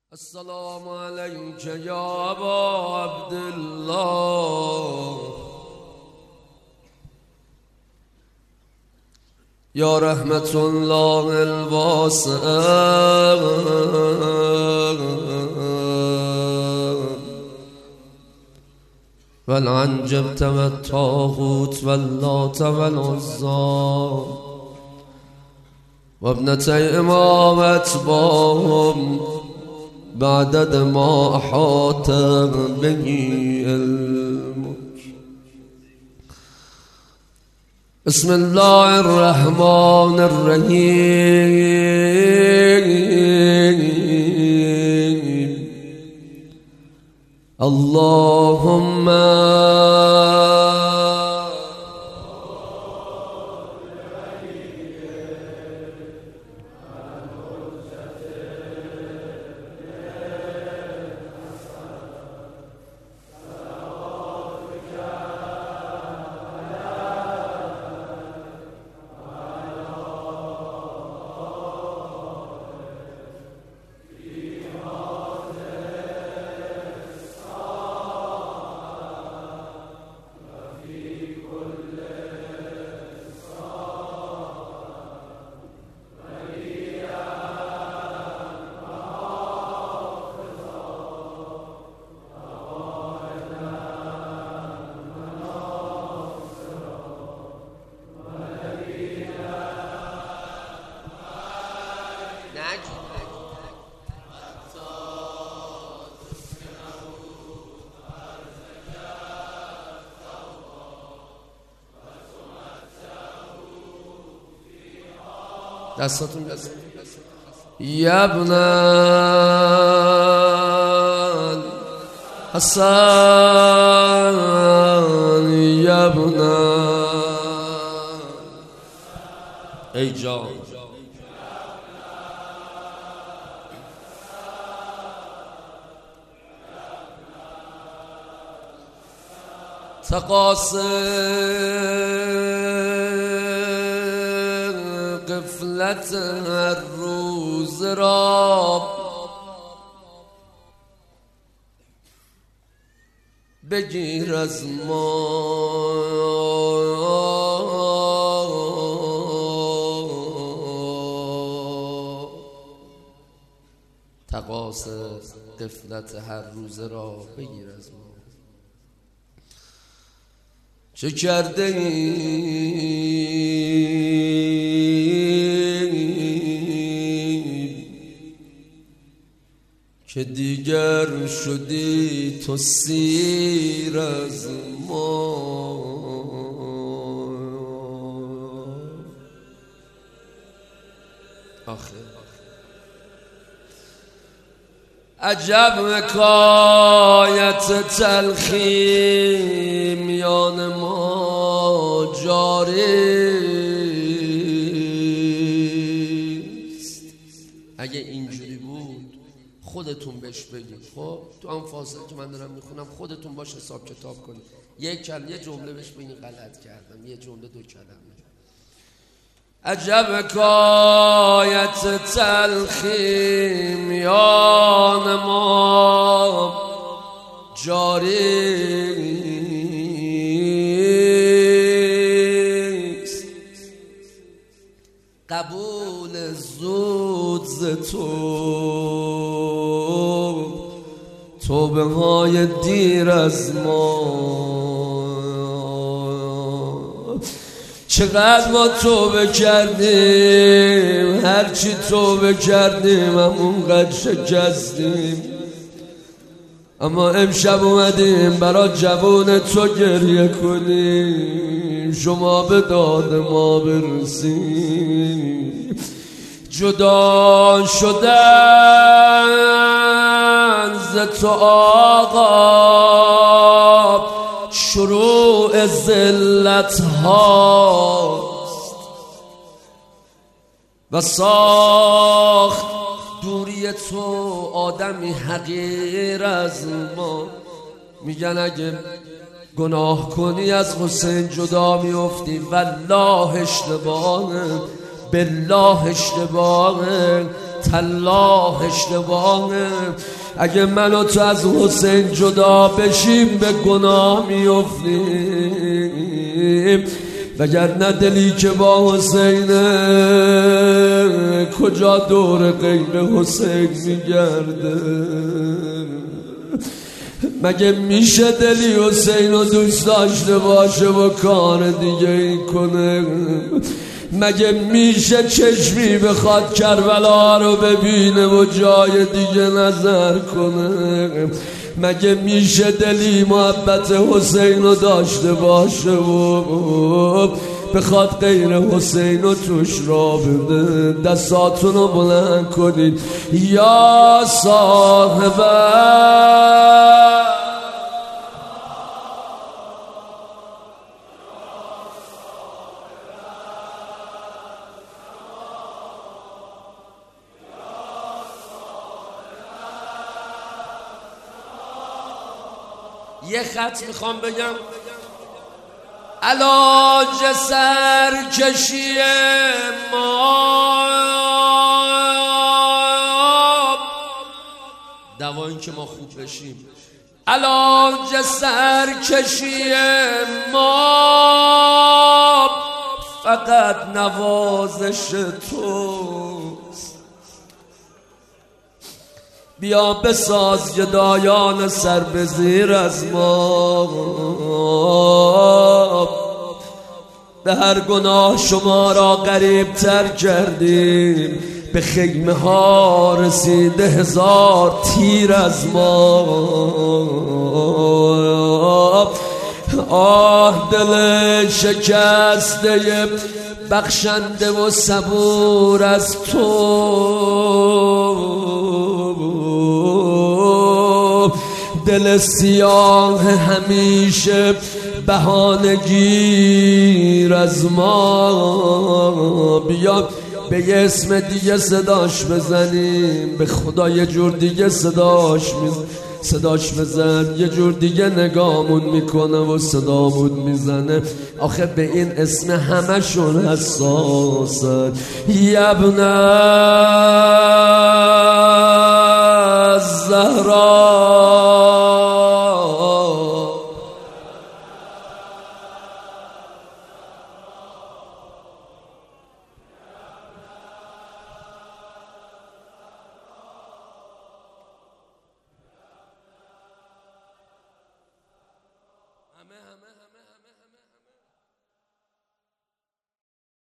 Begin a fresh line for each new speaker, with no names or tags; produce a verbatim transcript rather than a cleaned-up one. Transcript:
السلام عليك يا أبا عبد الله يا رحمة الله الواسعة والعنجبت والطاغوت واللات والعزى وابنتي إمام أتباهم بعدد ما أحاط به علمك. بسم الله الرحمن الرحيم. اللهم دستاتون بزن یا ابن حسن یا ابن ای جان تقاصر قفلت هر روز را بگیر از ما، تقاصر قفلت هر روز را بگیر از ما. چه کرده ای که دیگر شدی تو سیر از ما؟ آخه عجب حکایت تلخی میان ما جاریست. اگه اینجوری بود خودتون بهش بگید. خب تو هم فاصله که من دارم میخونم خودتون باش حساب کتاب کنید. یک کلمه یه جمله بهش بگید غلط کردم، یه جمله دو کلمه. عجب حکایت تلخی میان ما جاریست. قبول زود ز تو توبه های دیر از ما. چقدر ما توبه کردیم، هرچی توبه کردیم همونقدر شکستیم. اما امشب اومدیم برای جوون تو گریه کنیم، شما به داد ما برسیم. جدا شدن ز تو آقا شروع ذلت هاست و ساخت دوری تو آدمی حقیر از ما. میگن اگه گناه کنی از حسین جدا میفتی. والله اشتباهه، بالله اشتباهه. تالله اشتباهه. اگه من و تو از حسین جدا بشیم به گناه میافتیم، وگرنه دلی که با حسینه کجا دور غیر حسین میگرده. مگه میشه دلی حسین رو دوست داشته باشه و کار دیگه ای کنه؟ مگه میشه چشمی بخواد کربلا رو ببینه و جای دیگه نظر کنه؟ مگه میشه دلی محبت حسین رو داشته باشه و بخواد غیر حسین رو توش را بده؟ دستاتون رو بلند کنید یا صاحبه یه خط میخوام بگم. علاج سرکشی ما، دوایی که ما خوب بشیم، علاج سرکشی ما فقط نوازش توست. بیا بساز گدایان سر به زیر از ما، به هر گناه شما را قریب تر کردیم، به خیمه ها رسیده هزار تیر از ما. آه دل شکسته بخشنده و صبور از تو، دل سیاه همیشه بهانه‌گیر از ما. بیا به یه اسم دیگه صداش بزنیم، به خدا یه جور دیگه صداش میزن صداش بزن، یه جور دیگه نگامون میکنه و صدامون میزنه. آخه به این اسم همشون حساسن. یبن الزهرا